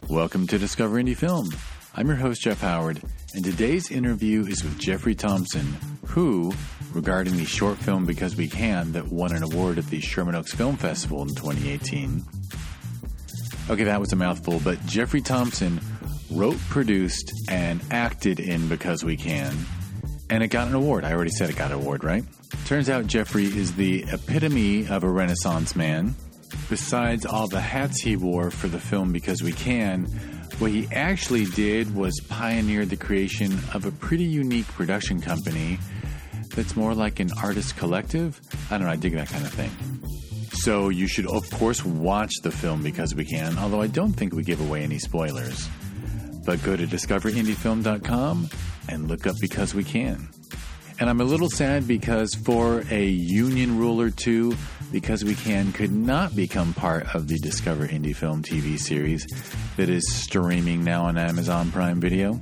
Welcome to Discover Indie Film. I'm your host, Jeff Howard, and today's interview is with Jeffrey Thompson, who, regarding the short film Because We Can that won an award at the Sherman Oaks Film Festival in 2018. Okay, that was a mouthful, but Jeffrey Thompson wrote, produced, and acted in Because We Can, and it got an award. I already said it got an award, right? Turns out Jeffrey is the epitome of a Renaissance man. Besides all the hats he wore for the film Because We Can, what he actually did was pioneer the creation of a pretty unique production company that's more like an artist collective. I don't know, I dig that kind of thing. So you should, of course, watch the film Because We Can, although I don't think we give away any spoilers. But go to discoverindiefilm.com and look up Because We Can. And I'm a little sad because for a union rule or two, Because We Can could not become part of the Discover Indie Film TV series that is streaming now on Amazon Prime Video.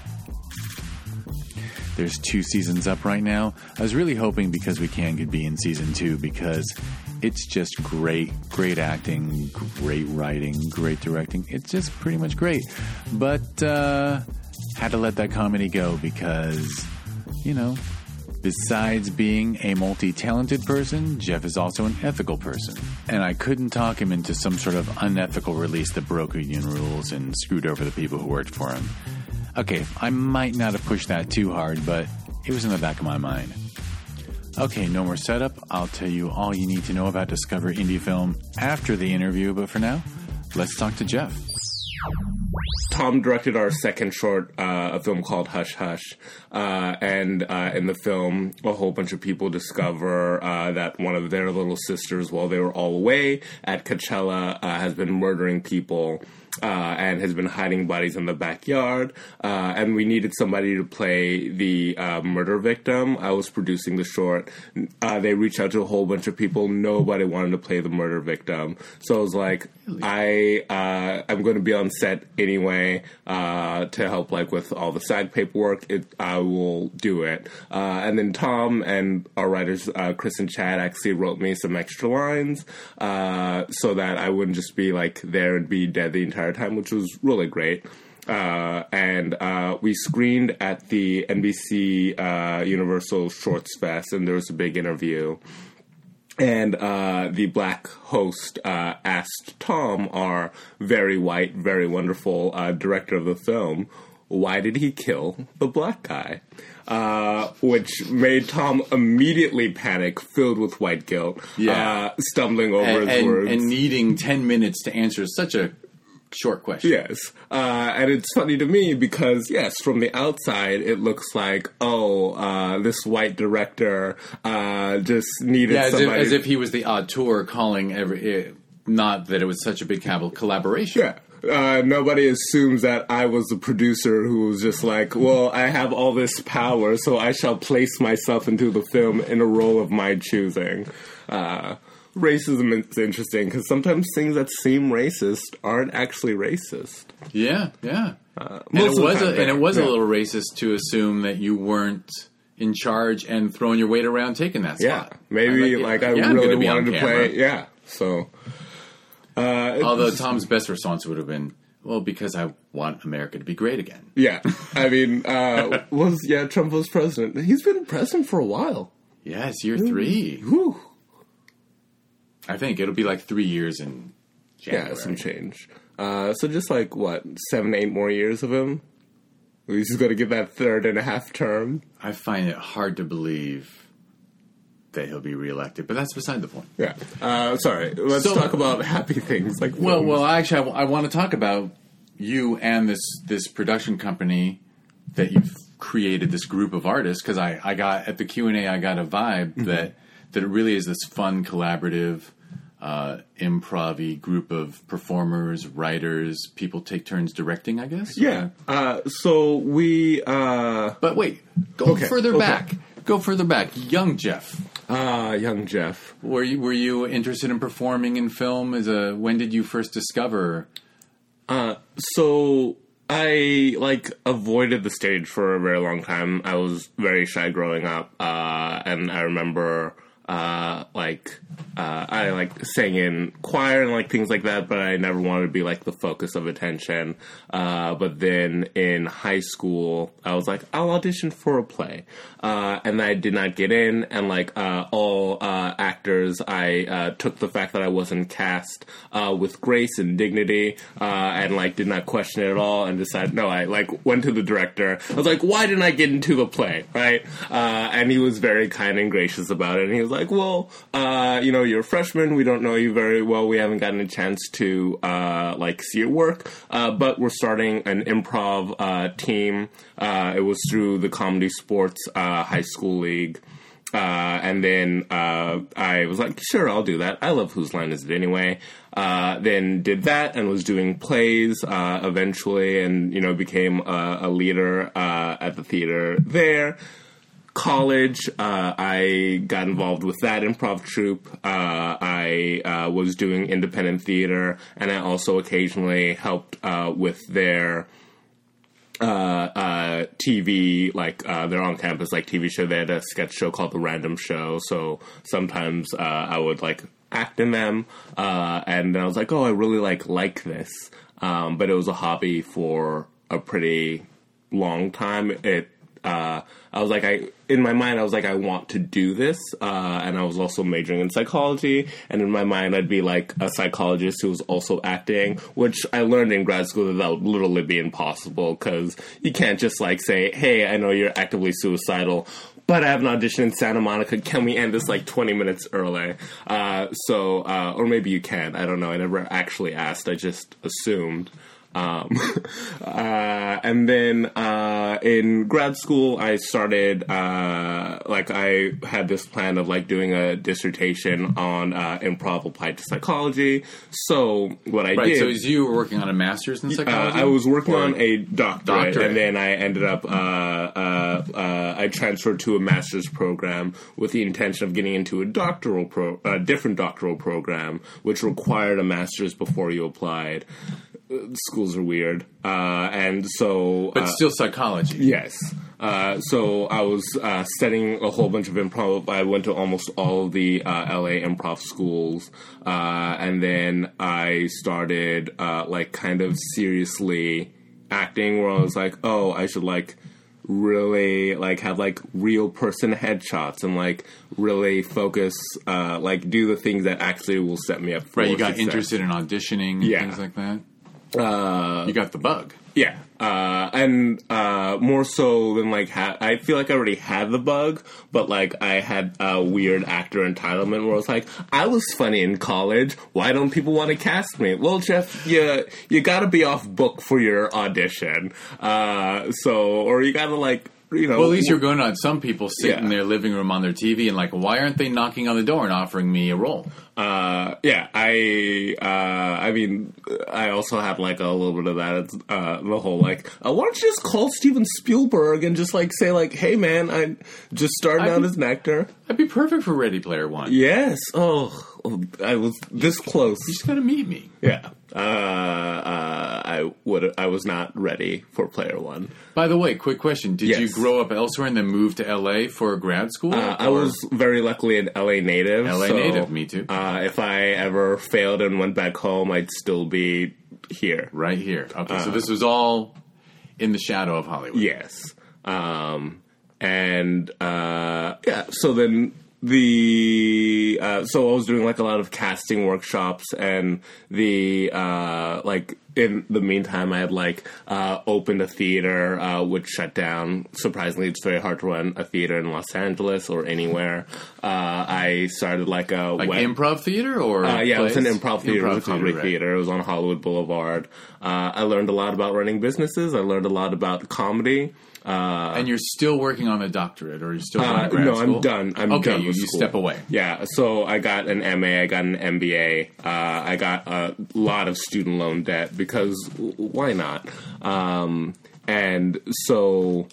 There's 2 seasons up right now. I was really hoping Because We Can could be in season 2 because it's just great acting, great writing, great directing. It's just pretty much great. But had to let that comedy go because, you know, besides being a multi-talented person, Jeff is also an ethical person. And I couldn't talk him into some sort of unethical release that broke union rules and screwed over the people who worked for him. Okay, I might not have pushed that too hard, but it was in the back of my mind. Okay, no more setup. I'll tell you all you need to know about Discover Indie Film after the interview, but for now, let's talk to Jeff. Tom directed our second short, a film called Hush Hush. And in the film, a whole bunch of people discover that one of their little sisters, while they were all away at Coachella, has been murdering people and has been hiding bodies in the backyard. And we needed somebody to play the murder victim. I was producing the short. They reached out to a whole bunch of people. Nobody wanted to play the murder victim. So I was like, I'm going to be on set anyway to help like with all the SAG paperwork. I will do it. And then Tom and our writers, Chris and Chad, actually wrote me some extra lines so that I wouldn't just be like there and be dead the entire time, which was really great. And we screened at the NBC Universal Shorts Fest, and there was a big interview. And the black host asked Tom, our very white, very wonderful director of the film, why did he kill the black guy? Which made Tom immediately panic, filled with white guilt, stumbling over his words. And needing 10 minutes to answer such a short question. Yes. And it's funny to me because, yes, from the outside, it looks like, this white director just needed somebody. As if he was the auteur calling not that it was such a big collaboration. Yeah. Nobody assumes that I was the producer who was just like, well, I have all this power, so I shall place myself into the film in a role of my choosing. Racism is interesting because sometimes things that seem racist aren't actually racist. Yeah. And it was a little racist to assume that you weren't in charge and throwing your weight around taking that spot. Yeah, maybe I really wanted to play. Yeah, so. Although Tom's best response would have been, well, because I want America to be great again. Yeah, I mean, Trump was president. He's been president for a while. Yeah, it's year 3. Whew. I think it'll be like 3 years in January. Yeah, some change. So just 7-8 more years of him? He's just going to get that 3.5 term? I find it hard to believe that he'll be reelected, but that's beside the point. Yeah. Sorry. Let's talk about happy things. Well, actually, I want to talk about you and this production company that you've created, this group of artists, because I got, at the Q&A, I got a vibe that it really is this fun, collaborative, improv-y group of performers, writers, people take turns directing, I guess? Yeah. So we... But wait, go further back. Go further back. Young Jeff. Young Jeff. Were you interested in performing in film? When did you first discover? So I avoided the stage for a very long time. I was very shy growing up, and I remember I like sang in choir and like things like that, but I never wanted to be like the focus of attention. But then in high school, I was like, I'll audition for a play. And I did not get in, and like all actors, I took the fact that I wasn't cast with grace and dignity, and like did not question it at all, and decided no. I like went to the director. I was like, why didn't I get into the play, right? And he was very kind and gracious about it. And he was like, well, you're a freshman. We don't know you very well. We haven't gotten a chance to like see your work, but we're starting an improv team. It was through the Comedy Sports High School League. And then I was like, sure, I'll do that. I love Whose Line Is It Anyway? Then did that and was doing plays eventually, and, became a leader at the theater there. College, I got involved with that improv troupe. I was doing independent theater, and I also occasionally helped with their TV, like their on-campus like TV show. They had a sketch show called The Random Show, so sometimes I would like act in them, and then I was like, oh, I really like this, but it was a hobby for a pretty long time. I was like, in my mind, I was like, I want to do this, and I was also majoring in psychology, and in my mind, I'd be like a psychologist who was also acting, which I learned in grad school that would literally be impossible, because you can't just like say, hey, I know you're actively suicidal, but I have an audition in Santa Monica, can we end this like 20 minutes early? Or maybe you can, I don't know, I never actually asked, I just assumed. And then in grad school, I started I had this plan of like doing a dissertation on improv applied to psychology. So what I did, so you were working on a master's in psychology. I was working on a doctorate, and then I ended up I transferred to a master's program with the intention of getting into a different doctoral program, which required a master's before you applied. Schools are weird, and so... But still psychology. Yes. So I was studying a whole bunch of improv. I went to almost all of the LA improv schools, and then I started, kind of seriously acting, where I was like, oh, I should, really, have, real person headshots and, really focus, do the things that actually will set me up for Right, you got success. Interested in auditioning and things like that? You got the bug. Yeah. And more so than, I feel like I already had the bug, but, I had a weird actor entitlement where I was like, I was funny in college. Why don't people want to cast me? Well, Jeff, you gotta be off book for your audition. Or you gotta, well, at least you're going on. Some people sit in their living room on their TV and why aren't they knocking on the door and offering me a role? I mean, I also have a little bit of that. It's the whole why don't you just call Steven Spielberg and just say hey man, I'm just starting out as an actor. I'd be perfect for Ready Player One. Yes. Oh, I was this close. You just gotta meet me. Yeah. I was not ready for Player One. By the way, quick question. Did you grow up elsewhere and then move to LA for grad school? I was very luckily an LA native. Native, me too. If I ever failed and went back home, I'd still be here. Right here. Okay, so this was all in the shadow of Hollywood. Yes. So then so I was doing a lot of casting workshops, and in the meantime I had opened a theater which shut down. Surprisingly, it's very hard to run a theater in Los Angeles or anywhere. I started improv theater or it was an improv theater. It was a comedy theater. It was on Hollywood Boulevard. I learned a lot about running businesses. I learned a lot about comedy. And you're still working on a doctorate, or you're still going to grad school? No, I'm done. I'm done with you school. Step away. Yeah, so I got an MA, I got an MBA, I got a lot of student loan debt, because why not? And so...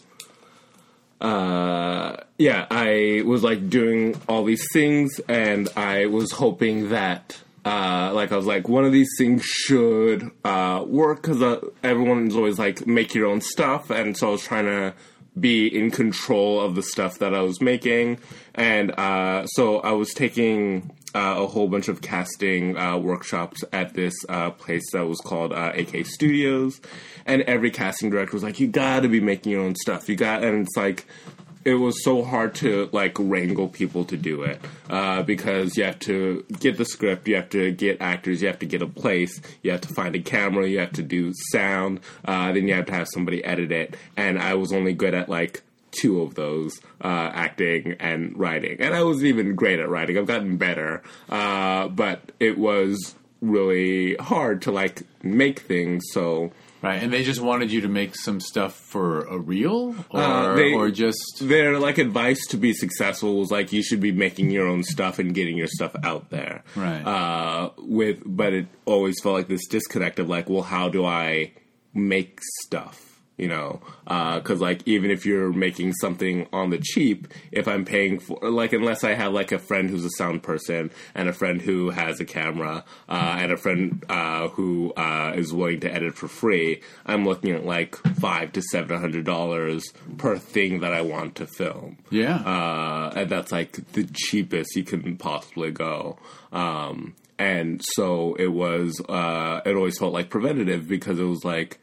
I was doing all these things, and I was hoping that I was one of these things should work, because everyone's always make your own stuff, and so I was trying to be in control of the stuff that I was making. And so I was taking a whole bunch of casting workshops at this place that was called AK Studios. And every casting director was like, you gotta be making your own stuff. And it's like, it was so hard to, like, wrangle people to do it, because you have to get the script, you have to get actors, you have to get a place, you have to find a camera, you have to do sound, then you have to have somebody edit it, and I was only good at, like, 2 of those, acting and writing. And I wasn't even great at writing. I've gotten better, but it was really hard to, like, make things, so... Right, and they just wanted you to make some stuff for a reel? Or just... Their, like, advice to be successful was, like, you should be making your own stuff and getting your stuff out there. Right. But it always felt like this disconnect of, like, well, how do I make stuff? You know, because, like, even if you're making something on the cheap, if I'm paying for, like, unless I have, like, a friend who's a sound person and a friend who has a camera and a friend who is willing to edit for free, I'm looking at, like, $500 to $700 per thing that I want to film. Yeah. And that's, like, the cheapest you can possibly go. And so it was, it always felt like preventative because it was, like,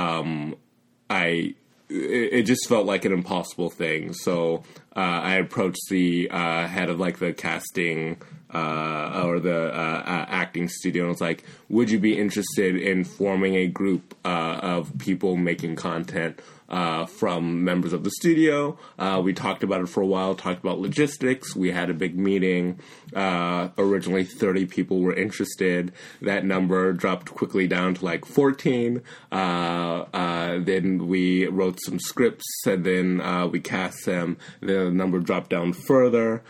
it just felt like an impossible thing. So I approached the head of, like, the casting or the acting studio and was like, would you be interested in forming a group of people making content from members of the studio? We talked about it for a while, talked about logistics. We had a big meeting. Originally 30 people were interested. That number dropped quickly down to, like, 14. Then we wrote some scripts, and then we cast them. The number dropped down further.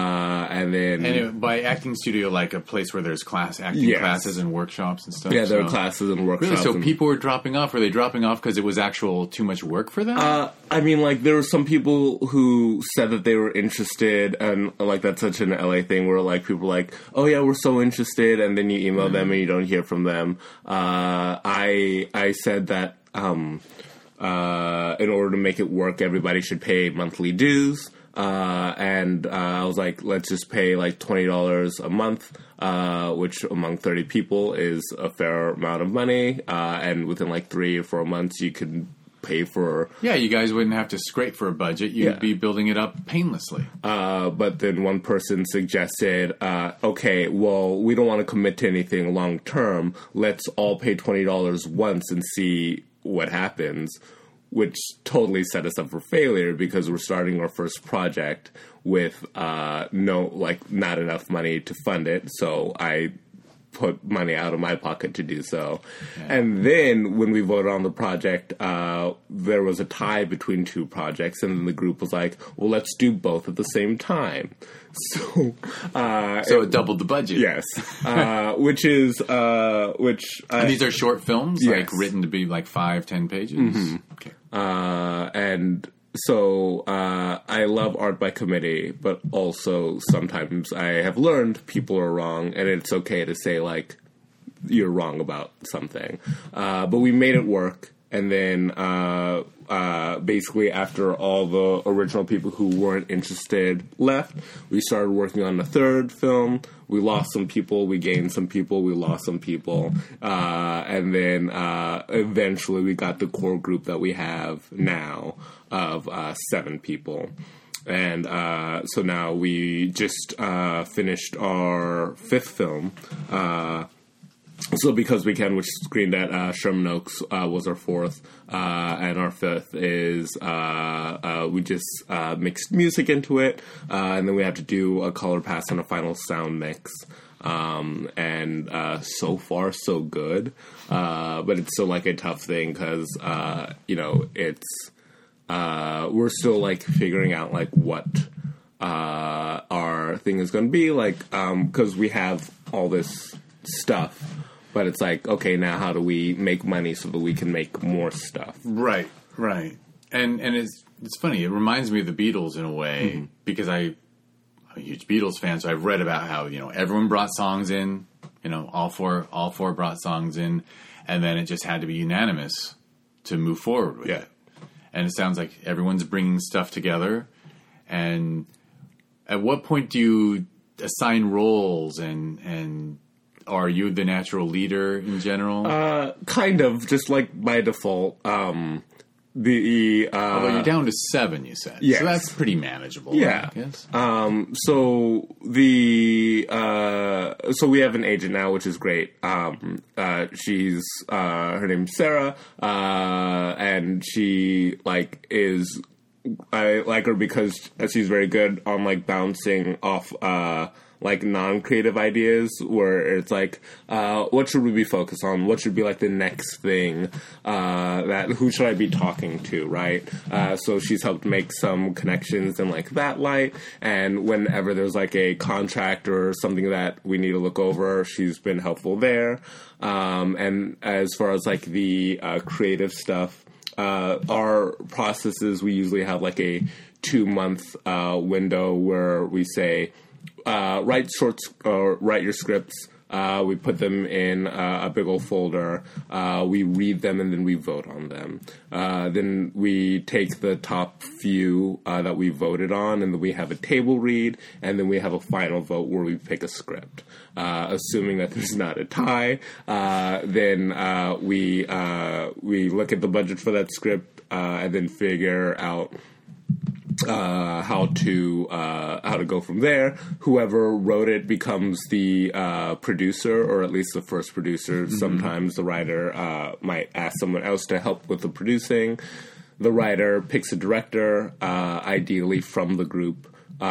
By acting studio, like a place where there's acting classes and workshops and stuff? Yeah, there are classes and workshops. Really? So people were dropping off? Were they dropping off because it was too much work for them? I mean, like, there were some people who said that they were interested, and, like, that's such an LA thing where, like, people are like, oh yeah, we're so interested, and then you email them and you don't hear from them. I said that in order to make it work, everybody should pay monthly dues. And I was like, let's just pay, like, $20 a month, which among 30 people is a fair amount of money. And within, like, 3 or 4 months, you could pay for... Yeah, you guys wouldn't have to scrape for a budget. You'd be building it up painlessly. But then one person suggested, okay, well, we don't want to commit to anything long term. Let's all pay $20 once and see what happens. Which totally set us up for failure because we're starting our first project with not enough money to fund it. So I put money out of my pocket to do so. Yeah. And then when we voted on the project, there was a tie between 2 projects, and then the group was like, well, let's do both at the same time. So it doubled the budget. Yes. And these are short films, yes. Like written to be like 5-10 pages? Mm-hmm. Okay. And so I love art by committee, but also sometimes I have learned people are wrong, and it's okay to say, like, you're wrong about something. But we made it work, and then basically after all the original people who weren't interested left, we started working on the 3rd film. We lost some people, we gained some people, we lost some people, and then eventually we got the core group that we have now of 7 people. And so now we just finished our 5th film, So Because We Can, which screened at Sherman Oaks, was our 4th, and our 5th is we just mixed music into it, and then we have to do a color pass and a final sound mix. And so far so good, but it's still, like, a tough thing because it's we're still, like, figuring out, like, what our thing is going to be, like, because we have all this stuff. But it's like, okay, now how do we make money so that we can make more stuff? Right. And it's funny. It reminds me of the Beatles in a way, because I'm a huge Beatles fan, so I've read about how, everyone brought songs in, all four brought songs in, and then it just had to be unanimous to move forward with it. and it sounds like everyone's bringing stuff together. And at what point do you assign roles, and are you the natural leader in general? Kind of, just like by default. Although you're down to 7, you said. Yes. So that's pretty manageable. Yeah. I guess. So we have an agent now, which is great. She's her name's Sarah, and she is. I like her because she's very good on bouncing off non-creative ideas, where it's what should we be focused on? What should be the next thing? Who should I be talking to? Right. So she's helped make some connections in that light. And whenever there's a contract or something that we need to look over, she's been helpful there. And as far as the creative stuff. Our processes, we usually have a 2-month window where we say, write your scripts. We put them in a big old folder. We read them and then we vote on them. Then we take the top few that we voted on, and then we have a table read, and then we have a final vote where we pick a script. Assuming that there's not a tie, then we look at the budget for that script and then figure out how to go from there. Whoever wrote it becomes the producer, or at least the first producer. Mm-hmm. Sometimes the writer might ask someone else to help with the producing. The writer picks a director, ideally from the group.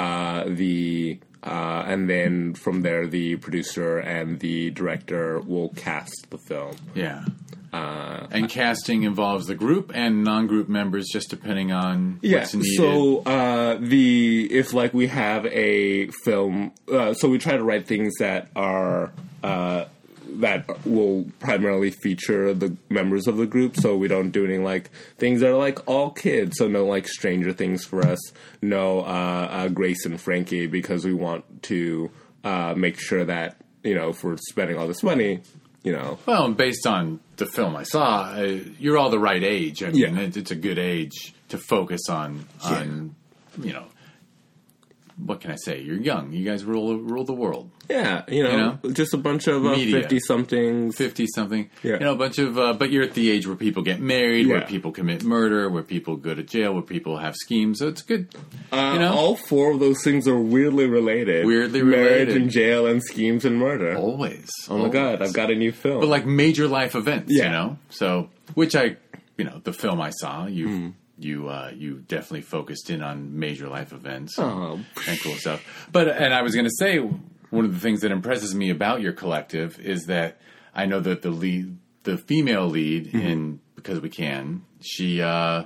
And then from there, the producer and the director will cast the film. Yeah. And casting involves the group and non-group members, just depending on what's needed. So if we have a film, so we try to write things that are that will primarily feature the members of the group. So we don't do any things that are all kids. So no Stranger Things for us. No Grace and Frankie, because we want to make sure that if we're spending all this money. Well, and based on the film I saw, you're all the right age. I mean, it's a good age to focus on what can I say? You're young. You guys rule the world. Yeah, just a bunch of 50-somethings. 50-something. Yeah. A bunch of, but you're at the age where people get married, where people commit murder, where people go to jail, where people have schemes. So it's good. All 4 of those things are weirdly related. Marriage and jail and schemes and murder. Always. Oh my God, I've got a new film. But major life events, So, which the film I saw, you definitely focused in on major life events and cool stuff. And I was going to say, one of the things that impresses me about your collective is that I know that the female lead in Because We Can, she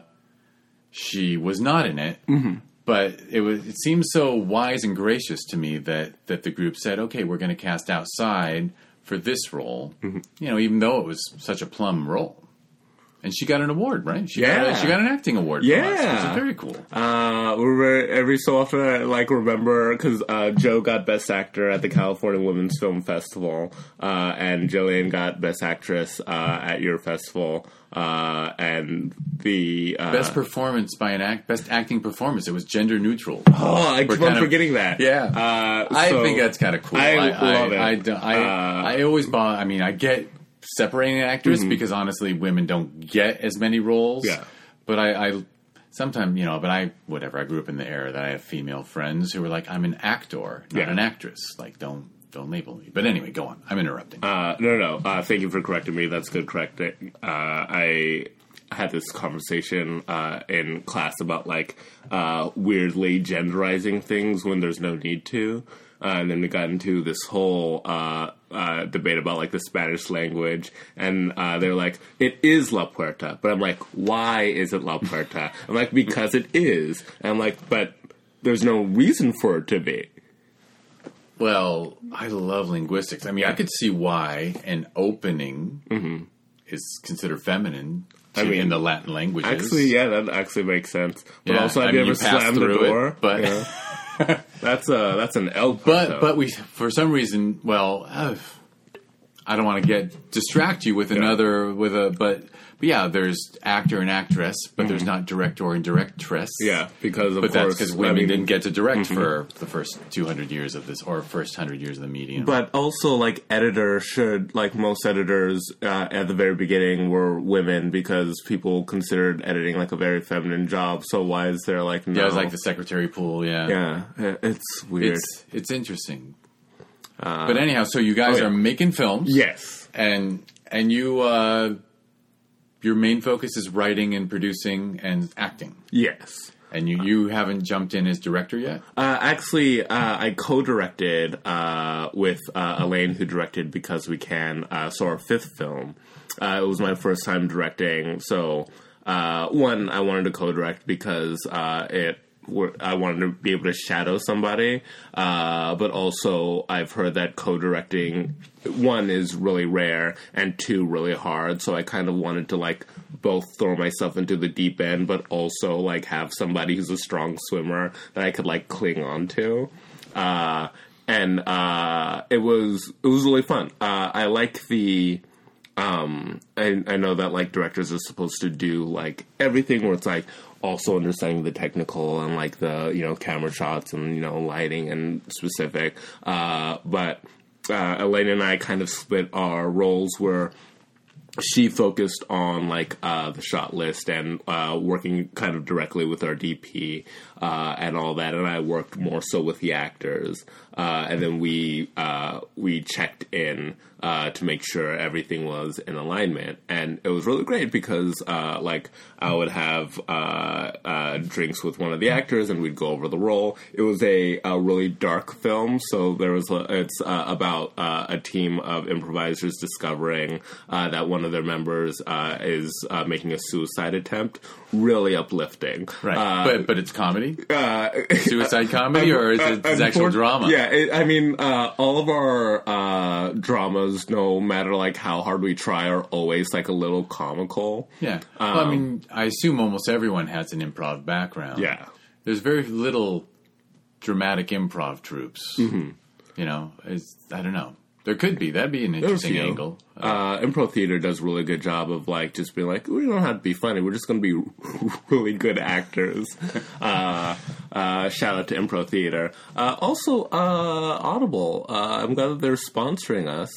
was not in it, but it seems so wise and gracious to me that the group said, okay, we're going to cast outside for this role, even though it was such a plum role. And she got an award, right? She got an acting award. From us, which is very cool. Every so often, I remember because Joe got Best Actor at the California Women's Film Festival, and Jillian got Best Actress at your festival, and the best performance by best acting performance. It was gender neutral. Oh, I keep on forgetting that. Yeah, I think that's kind of cool. I love it. I always bought. I mean, I get separating actors because honestly, women don't get as many roles. Yeah. But I sometimes, I grew up in the era that I have female friends who were like, I'm an actor, not an actress. Don't label me. But anyway, go on. I'm interrupting. No. Thank you for correcting me. That's good correcting. I had this conversation in class about weirdly genderizing things when there's no need to. And then we got into this whole debate about the Spanish language, and they're like, "It is La Puerta," but I'm like, "Why is it La Puerta?" I'm like, "Because it is." And I'm like, "But there's no reason for it to be." Well, I love linguistics. I mean, I could see why an opening is considered feminine. In the Latin languages, actually, that actually makes sense. But also, have you ever slammed the door? But. That's an L. But we, for some reason, I don't want to distract you with another but yeah, there's actor and actress, but there's not director and directress. Yeah, because of course, that's because women didn't get to direct for the first 200 years of this, or first 100 years of the medium. But also, like, editor should, like, most editors at the very beginning were women because people considered editing like a very feminine job. So why is there like no? Yeah, it was like the secretary pool. Yeah, it's weird. It's interesting. But anyhow, so you guys are making films, yes, and you. Your main focus is writing and producing and acting. Yes. And you haven't jumped in as director yet? Actually, I co-directed with Elaine, who directed Because We Can, so our fifth film. It was my first time directing. So, one, I wanted to co-direct because I wanted to be able to shadow somebody. But also, I've heard that co-directing, one, is really rare, and two, really hard. So I kind of wanted to, like, both throw myself into the deep end, but also, like, have somebody who's a strong swimmer that I could, like, cling on to. And it was really fun. I like the... I know that, like, directors are supposed to do, like, everything where it's, like, also understanding the technical and, like, the, you know, camera shots and, you know, lighting and specific. But Elaine and I kind of split our roles where she focused on, like, the shot list and working kind of directly with our DP and all that, and I worked more so with the actors. And then we checked in to make sure everything was in alignment, and it was really great because like, I would have drinks with one of the actors, and we'd go over the role. It was a really dark film, so it's about a team of improvisers discovering that one of their members is making a suicide attempt. Really uplifting, right? But it's comedy, suicide comedy, or is it actual drama? Yeah, I mean, all of our dramas, no matter like how hard we try, are always like a little comical. Yeah, well, I mean, I assume almost everyone has an improv background. Yeah, there's very little dramatic improv troops. Mm-hmm. You know, I don't know. There could be. That'd be an interesting angle. Improv theater does a really good job of, like, just being like, we don't have to be funny. We're just going to be really good actors. Shout out to Improv theater. Also, Audible. I'm glad that they're sponsoring us.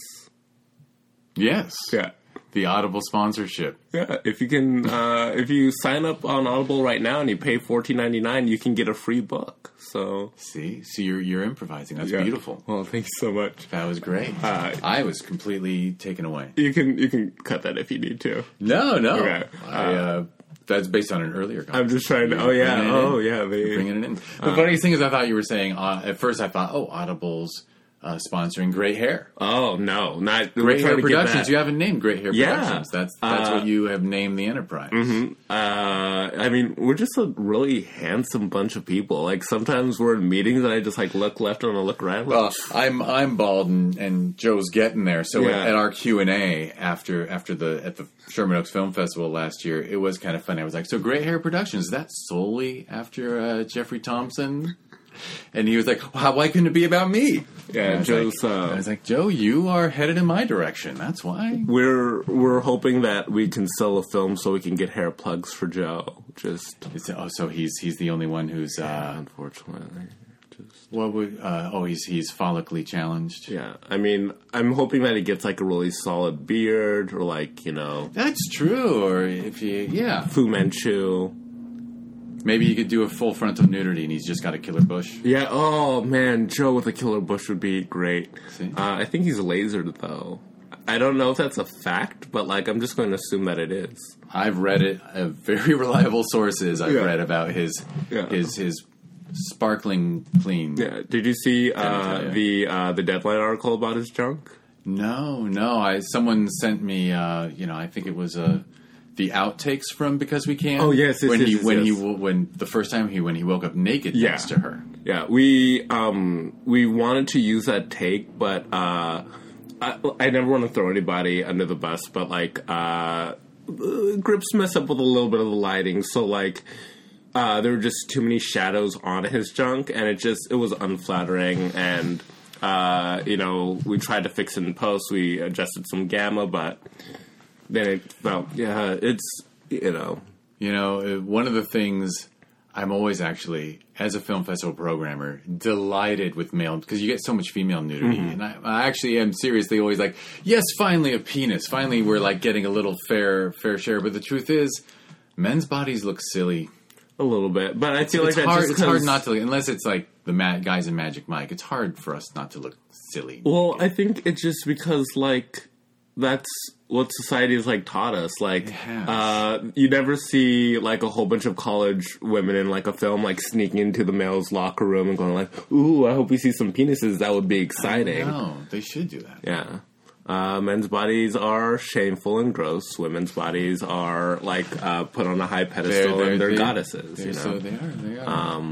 Yes. Yeah. The Audible sponsorship. Yeah, if you can, if you sign up on Audible right now and you pay $14.99, you can get a free book. So you're improvising. That's beautiful. Well, thanks so much. That was great. I was completely taken away. You can cut that if you need to. No. Okay. That's based on an earlier conversation. I'm just trying to. Bringing it in. The funniest thing is, I thought you were saying. At first, I thought, Audible's sponsoring Great Hair. Oh, no. Not Great Hair Productions. You haven't named Great Hair Productions. That's what you have named the enterprise. Mm-hmm. I mean, we're just a really handsome bunch of people. Like, sometimes we're in meetings and I just, like, look left and I look right. Well, I'm bald and Joe's getting there. So at our Q&A at the Sherman Oaks Film Festival last year, it was kind of funny. I was like, so Great Hair Productions, is that solely after Jeffrey Thompson? And he was like, why couldn't it be about me? Yeah, Joe's. I was like, Joe, you are headed in my direction. That's why. We're hoping that we can sell a film so we can get hair plugs for Joe. So he's the only one who's unfortunately. He's follically challenged. Yeah, I mean, I'm hoping that he gets like a really solid beard, or like, you know, that's true. Or if Fu Manchu. Maybe he could do a full frontal nudity and he's just got a killer bush. Yeah, oh man, Joe with a killer bush would be great. See? I think he's lasered, though. I don't know if that's a fact, but, like, I'm just going to assume that it is. I've read it. Very reliable sources I've read about his sparkling clean. Yeah. Did you see the Deadline article about his junk? No. Someone sent me, I think it was the outtakes from Because We Can. Oh yes, when the first time when he woke up naked next to her. Yeah, we wanted to use that take, but I never want to throw anybody under the bus. But like, Grips messed up with a little bit of the lighting, so like, there were just too many shadows on his junk, and it was unflattering. And We tried to fix it in post. We adjusted some gamma, but then it felt, one of the things I'm always actually, as a film festival programmer, delighted with male, because you get so much female nudity. And I actually am seriously always like, yes, finally a penis. Finally we're like getting a little fair share. But the truth is, men's bodies look silly. A little bit. But I feel like that's hard, just it's hard not to, unless it's like the guys in Magic Mike, it's hard for us not to look silly. Well, I think it's just because, like, that's what society has, like, taught us. Like, you never see, like, a whole bunch of college women in, like, a film, like, sneaking into the male's locker room and going, like, ooh, I hope we see some penises. That would be exciting. No, they should do that. Yeah. Men's bodies are shameful and gross. Women's bodies are, like, put on a high pedestal, and they're goddesses, So they are.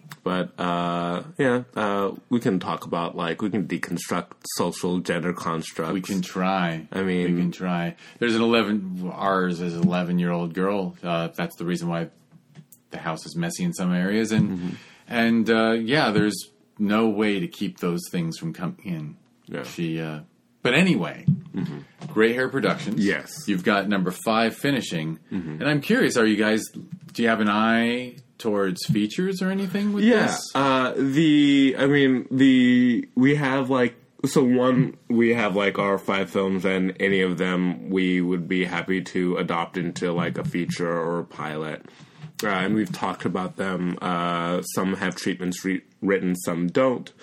We can talk about, like, we can deconstruct social gender constructs. We can try. We can try. There's ours is an 11-year-old girl. That's the reason why the house is messy in some areas. And there's no way to keep those things from coming in. Yeah. But anyway, Gray Hair Productions. Yes. You've got number 5 finishing. And I'm curious, do you have an eye towards features or anything with this? We have, like, we have, like, our 5 films, and any of them we would be happy to adopt into, like, a feature or a pilot. And we've talked about them. Some have treatments written, some don't.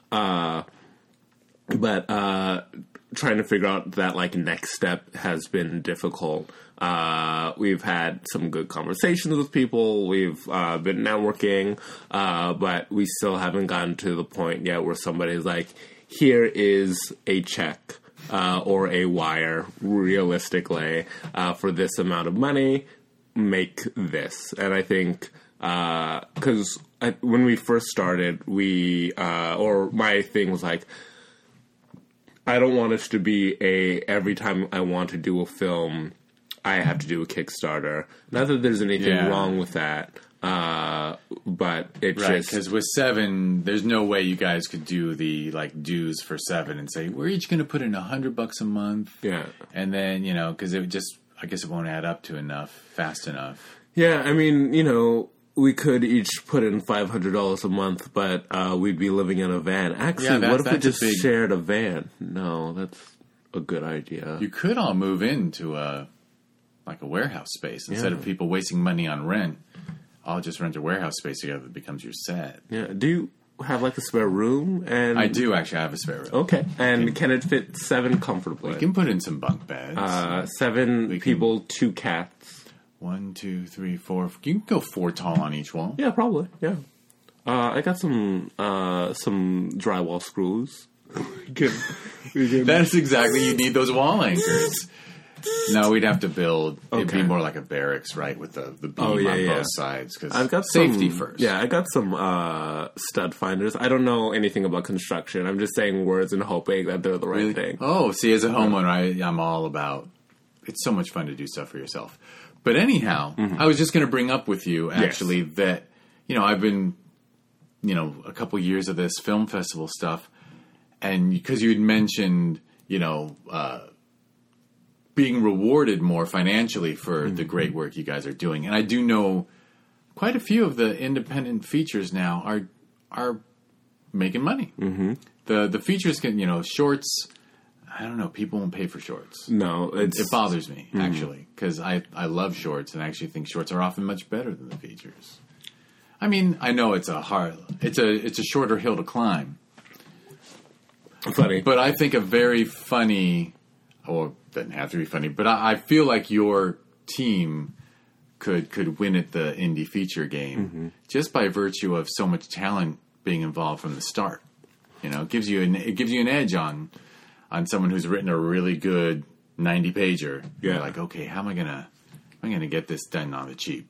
But trying to figure out that, like, next step has been difficult. We've had some good conversations with people. We've been networking, but we still haven't gotten to the point yet where somebody's like, here is a check or a wire, realistically, for this amount of money. Make this. And I think because when we first started, my thing was like, I don't want us to be every time I want to do a film, I have to do a Kickstarter. Not that there's anything wrong with that, but it's just... because with 7, there's no way you guys could do the, like, dues for 7 and say, we're each going to put in $100 a month. Yeah. And then, because it would just, I guess it won't add up to fast enough. Yeah, we could each put in $500 a month, but we'd be living in a van. Actually, what if we just shared a van? No, that's a good idea. You could all move into a warehouse space instead of people wasting money on rent. I'll just rent a warehouse space together that becomes your set. Yeah. Do you have, like, a spare room? And I do actually have a spare room. Okay. And can it fit 7 comfortably? We can put in some bunk beds. 7 people, 2 cats. 1, 2, 3, 4. You can go 4 tall on each wall. Yeah, probably. Yeah. I got some drywall screws. That's exactly. You need those wall anchors. No, we'd have to build. Okay. It'd be more like a barracks, right, with the beam on both sides. Because I've got safety first. Yeah, I got some stud finders. I don't know anything about construction. I'm just saying words and hoping that they're the right thing. Oh, see, as a homeowner, I'm all about. It's so much fun to do stuff for yourself. But anyhow, I was just going to bring up with you, actually, that, I've been, a couple years of this film festival stuff, and because you had mentioned, being rewarded more financially for the great work you guys are doing. And I do know quite a few of the independent features now are making money. Mm-hmm. The features can, shorts... I don't know. People won't pay for shorts. No, it bothers me actually because I love shorts and I actually think shorts are often much better than the features. I mean, I know it's a shorter hill to climb. Funny, but I think a very funny, or doesn't have to be funny, but I feel like your team could win at the indie feature game just by virtue of so much talent being involved from the start. It gives you an edge on someone who's written a really good 90-pager. Yeah. You're like, okay, how am I gonna get this done on the cheap?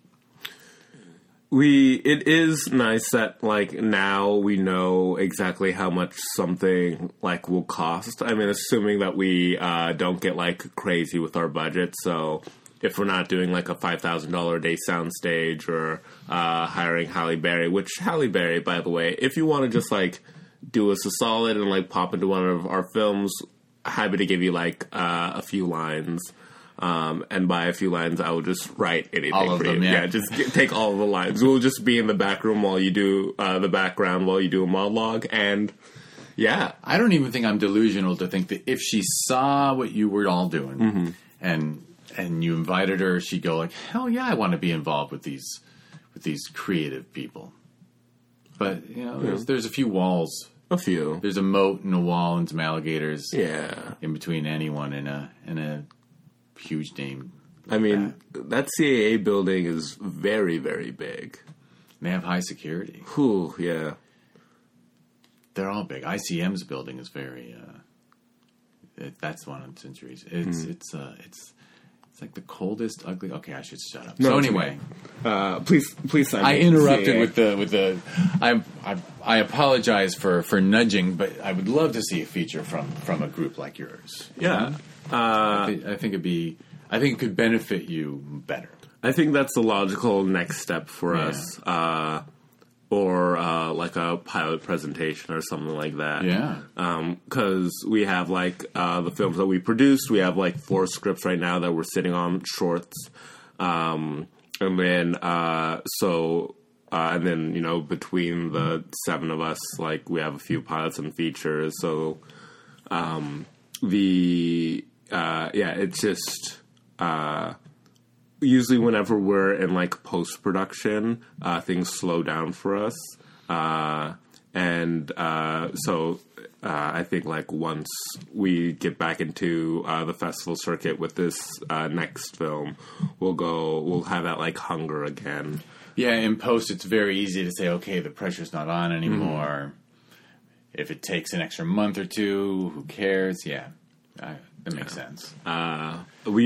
It is nice that, like, now we know exactly how much something, like, will cost. I mean, assuming that we don't get, like, crazy with our budget. So if we're not doing, like, a $5,000 a day soundstage or hiring Halle Berry, which Halle Berry, by the way, if you want to just, like, do us a solid and like pop into one of our films, happy to give you like a few lines. And by a few lines, I will just write anything all of for them, you. yeah. Just take all of the lines. We'll just be in the back room while you do the background while you do a monologue, and yeah. I don't even think I'm delusional to think that if she saw what you were all doing and you invited her, she'd go like, hell yeah, I want to be involved with these creative people. But you know, there's a few walls. A few. There's a moat and a wall and some alligators. Yeah. In between anyone and a huge name. I mean, that CAA building is very, very big. They have high security. Whew, yeah. They're all big. ICM's building is very. That's one on Centuries. It's like the coldest, ugly. Okay, I should shut up. No, so anyway, please sign. I interrupted CAA. with the. I apologize for nudging, but I would love to see a feature from a group like yours. Yeah. I think it could benefit you better. I think that's the logical next step for us, or like a pilot presentation or something like that. Yeah. Because we have like the films that we produced. We have like 4 scripts right now that we're sitting on, shorts, and then and then you know between the 7 of us, like we have a few pilots and features. So it's just usually whenever we're in like post-production, things slow down for us. So I think like once we get back into the festival circuit with this next film, we'll have that like hunger again. Yeah, in post it's very easy to say, okay, the pressure's not on anymore. If it takes an extra month or 2, who cares? Yeah. That makes sense. I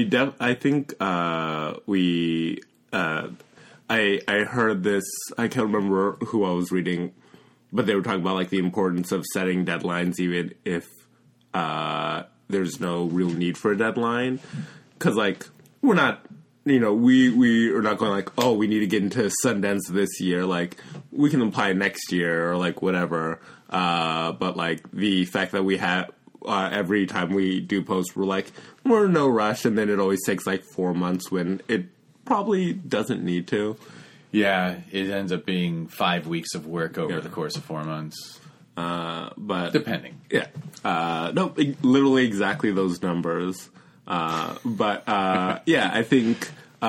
heard this. I can't remember who I was reading, but they were talking about like the importance of setting deadlines, even if there's no real need for a deadline. Because like we're not, we are not going like, oh, we need to get into Sundance this year. Like we can apply next year or like whatever. But like the fact that we have. Every time we do post, we're in no rush, and then it always takes like 4 months when it probably doesn't need to. Yeah, it ends up being 5 weeks of work over the course of 4 months. But depending. Yeah. No, literally exactly those numbers. I think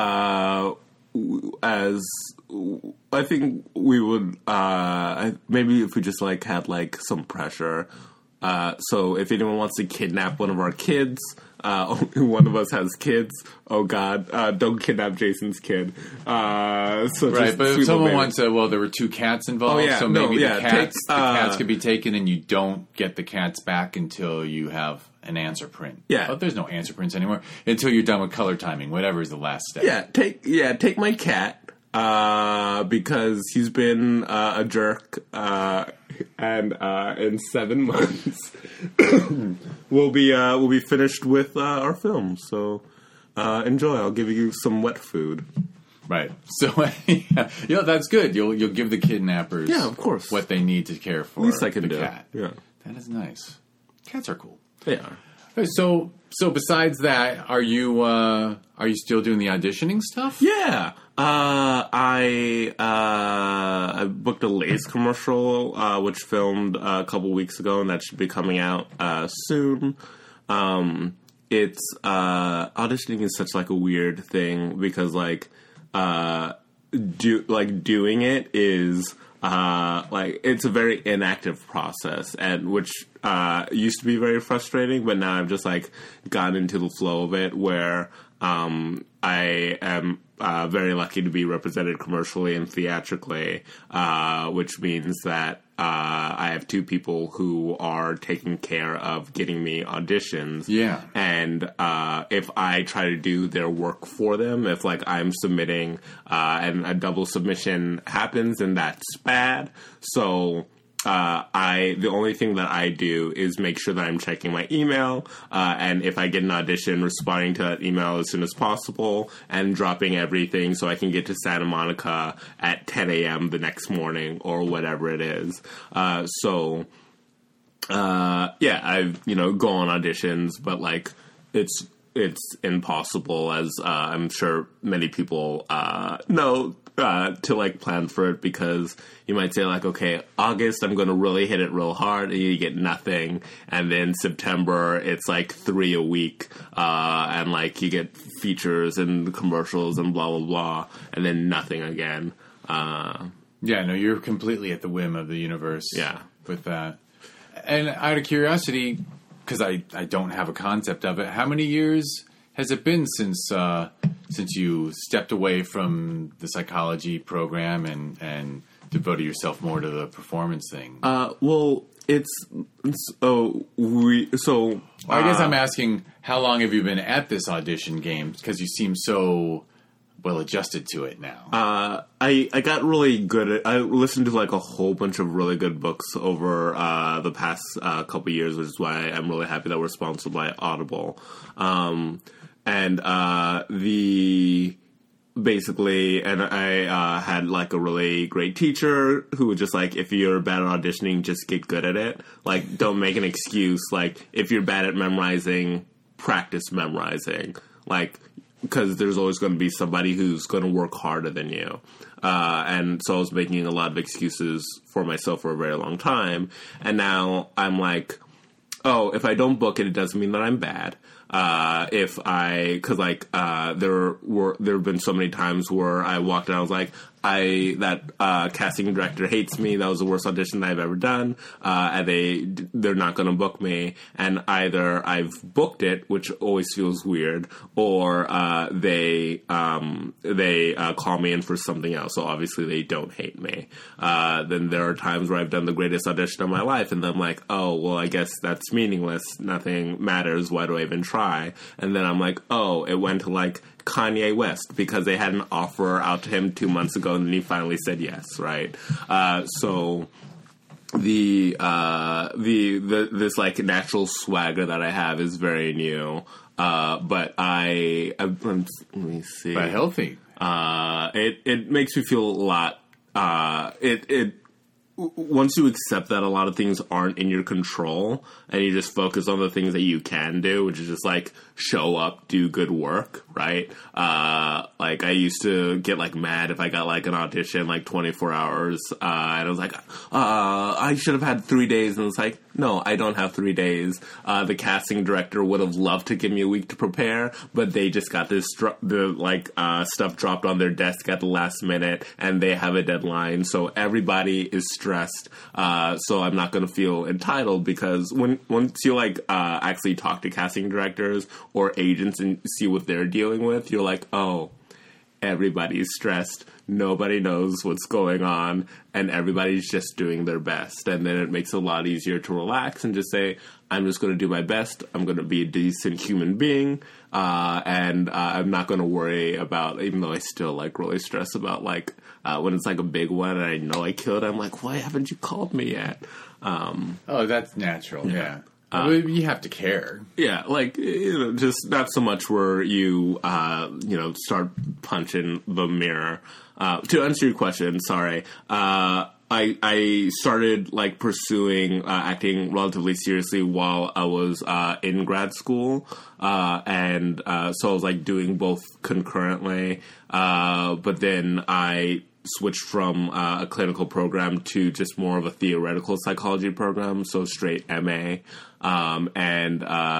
I think we would maybe if we just like had like some pressure. So if anyone wants to kidnap one of our kids, one of us has kids. Oh God, don't kidnap Jason's kid. But if someone wants there were 2 cats involved, so maybe the cats could be taken and you don't get the cats back until you have an answer print. Yeah. But there's no answer prints anymore until you're done with color timing, whatever is the last step. Yeah, take my cat. Because he's been a jerk, and in 7 months we'll be finished with our film. So enjoy. I'll give you some wet food. Right. So that's good. You'll give the kidnappers, of course, what they need to care for. At least I can the do. Cat. Yeah, that is nice. Cats are cool. They are. So besides that, are you still doing the auditioning stuff? Yeah. I booked a Lay's commercial, which filmed a couple weeks ago, and that should be coming out soon. It's auditioning is such like a weird thing because like doing it is like it's a very inactive process, and which used to be very frustrating, but now I've just like gotten into the flow of it where I am very lucky to be represented commercially and theatrically, which means that I have 2 people who are taking care of getting me auditions. Yeah. And if I try to do their work for them, if like I'm submitting and a double submission happens, then that's bad. So the only thing that I do is make sure that I'm checking my email, and if I get an audition, responding to that email as soon as possible, and dropping everything so I can get to Santa Monica at 10 a.m. the next morning or whatever it is. So I've, go on auditions, but, like, it's impossible, as I'm sure many people know, to, like, plan for it, because you might say, like, okay, August, I'm going to really hit it real hard, and you get nothing, and then September, it's, like, 3 a week, and, like, you get features and commercials and blah, blah, blah, and then nothing again. You're completely at the whim of the universe with that. And out of curiosity, because I don't have a concept of it, how many years has it been since you stepped away from the psychology program and devoted yourself more to the performance thing? I guess I'm asking, how long have you been at this audition game? Because you seem so well adjusted to it now. I got really good at, I listened to like a whole bunch of really good books over the past couple years, which is why I'm really happy that we're sponsored by Audible. And I had like a really great teacher who was just like, if you're bad at auditioning, just get good at it. Like, don't make an excuse. Like, if you're bad at memorizing, practice memorizing. Like, because there's always going to be somebody who's going to work harder than you. And so I was making a lot of excuses for myself for a very long time. And now I'm like, oh, if I don't book it, it doesn't mean that I'm bad. There have been so many times where I walked in, I was like, casting director hates me. That was the worst audition that I've ever done. And they're not going to book me. And either I've booked it, which always feels weird, or they call me in for something else. So obviously they don't hate me. Then there are times where I've done the greatest audition of my life, and then I'm like, oh, well, I guess that's meaningless. Nothing matters. Why do I even try? And then I'm like, oh, it went to like Kanye West because they had an offer out to him 2 months ago, and then he finally said yes, right? So this like natural swagger that I have is very new, but let me see. But healthy. It makes me feel a lot. Once you accept that a lot of things aren't in your control and you just focus on the things that you can do, which is just like show up, do good work, right? Like I used to get like mad if I got like an audition like 24 hours, and I was like, I should have had 3 days, and it's like, no, I don't have 3 days. The casting director would have loved to give me a week to prepare, but they just got this stuff dropped on their desk at the last minute, and they have a deadline, so everybody is stressed. So I'm not going to feel entitled, because once you like actually talk to casting directors or agents and see what they're dealing with, you're like, oh, everybody's stressed. Nobody knows what's going on, and everybody's just doing their best. And then it makes it a lot easier to relax and just say, I'm just going to do my best. I'm going to be a decent human being. And I'm not going to worry about, even though I still like really stress about like when it's like a big one and I know I killed it, I'm like, why haven't you called me yet? Oh, that's natural. Yeah. You have to care. Yeah, like, just not so much where you, start punching the mirror. To answer your question, sorry, I started, like, pursuing acting relatively seriously while I was in grad school, and so I was, like, doing both concurrently, but then I switched from a clinical program to just more of a theoretical psychology program, so straight MA. Then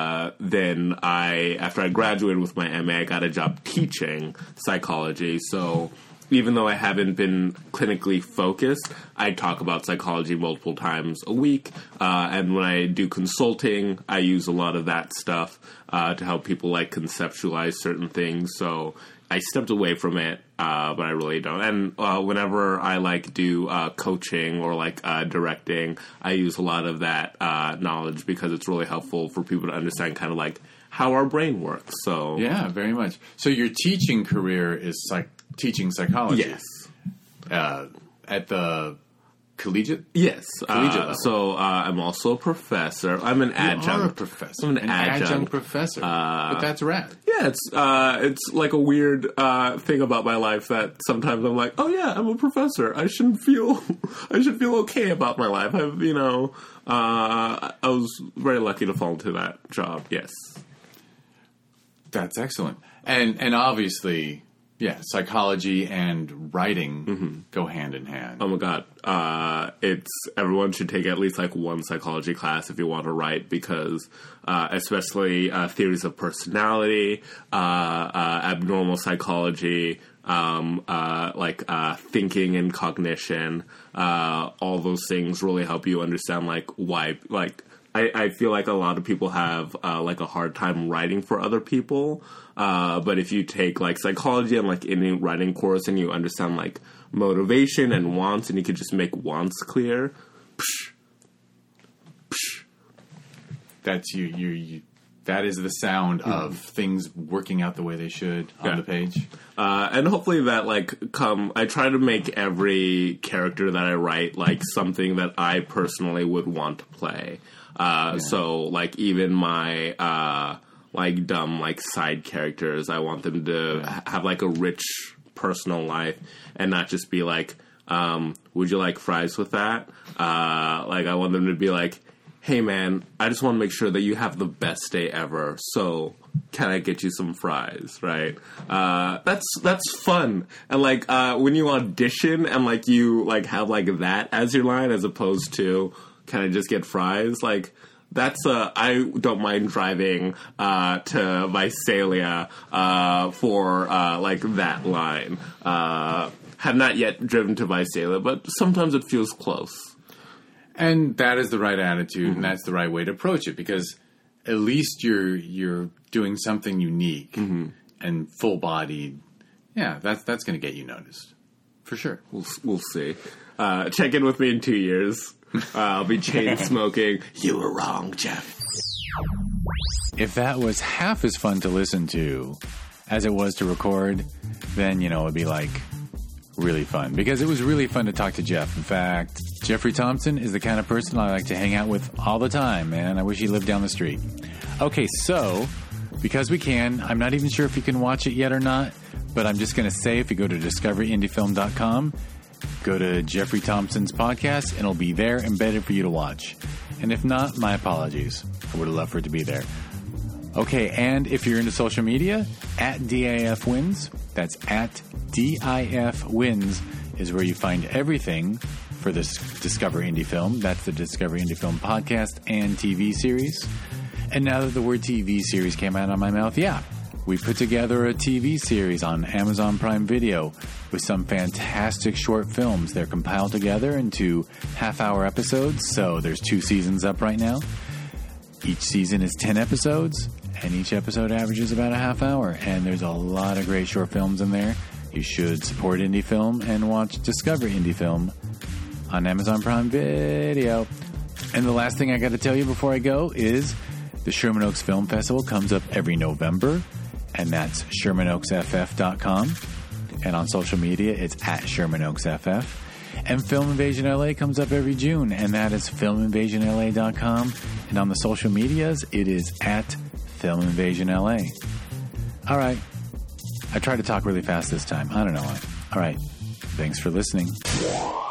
after I graduated with my MA, I got a job teaching psychology. So even though I haven't been clinically focused, I talk about psychology multiple times a week. And when I do consulting, I use a lot of that stuff to help people like conceptualize certain things. So I stepped away from it, but I really don't. And whenever I like do coaching or like directing, I use a lot of that knowledge because it's really helpful for people to understand kind of like how our brain works. So yeah, very much. So your teaching career is teaching psychology. Yes. At the collegiate? Yes. Collegiate level. So I'm also a professor. I'm an adjunct. You are a professor. I'm an adjunct professor. But that's rad. Yeah, it's like a weird thing about my life that sometimes I'm like, oh yeah, I'm a professor. I should feel okay about my life. I was very lucky to fall into that job. Yes. That's excellent. And obviously, yeah, psychology and writing go hand in hand. Oh my god. Everyone should take at least like one psychology class if you want to write, because especially theories of personality, abnormal psychology, thinking and cognition, all those things really help you understand like why, like, I feel like a lot of people have like a hard time writing for other people, but if you take like psychology and like any writing course and you understand like motivation and wants, and you could just make wants clear, that's you. That is the sound of things working out the way they should on the page. And hopefully that I try to make every character that I write like something that I personally would want to play. So like even my dumb like side characters, I want them to have like a rich personal life and not just be like, would you like fries with that? I want them to be like, hey man, I just want to make sure that you have the best day ever, so can I get you some fries, right? That's fun. And when you audition and you have that as your line as opposed to can I just get fries, that's I don't mind driving to Visalia for that line. Have not yet driven to Visalia, but sometimes it feels close. And that is the right attitude, and that's the right way to approach it, because at least you're doing something unique and full-bodied. Yeah, that's going to get you noticed. For sure. We'll see. Check in with me in 2 years. I'll be chain smoking. You were wrong, Jeff. If that was half as fun to listen to as it was to record, then, it'd be really fun, because it was really fun to talk to Jeff. In fact, Jeffrey Thompson is the kind of person I like to hang out with all the time, man. I wish he lived down the street. Okay, so, because we can, I'm not even sure if you can watch it yet or not, but I'm just going to say if you go to discoveryindiefilm.com, go to Jeffrey Thompson's podcast, and it'll be there embedded for you to watch. And if not, my apologies. I would have loved for it to be there. Okay, and if you're into social media, at DIF Wins, that's at DIF Wins is where you find everything for this Discover Indie Film. That's the Discover Indie Film podcast and TV series. And now that the word TV series came out of my mouth, we put together a TV series on Amazon Prime Video with some fantastic short films. They're compiled together into half-hour episodes, so there's 2 seasons up right now. Each season is 10 episodes, and each episode averages about a half hour. And there's a lot of great short films in there. You should support Indie Film and watch Discover Indie Film on Amazon Prime Video. And the last thing I got to tell you before I go is the Sherman Oaks Film Festival comes up every November, and that's ShermanOaksFF.com. And on social media, it's at ShermanOaksFF. And Film Invasion LA comes up every June, and that is FilmInvasionLA.com. And on the social medias, it is at Film Invasion LA. All right. I tried to talk really fast this time. I don't know why. All right. Thanks for listening.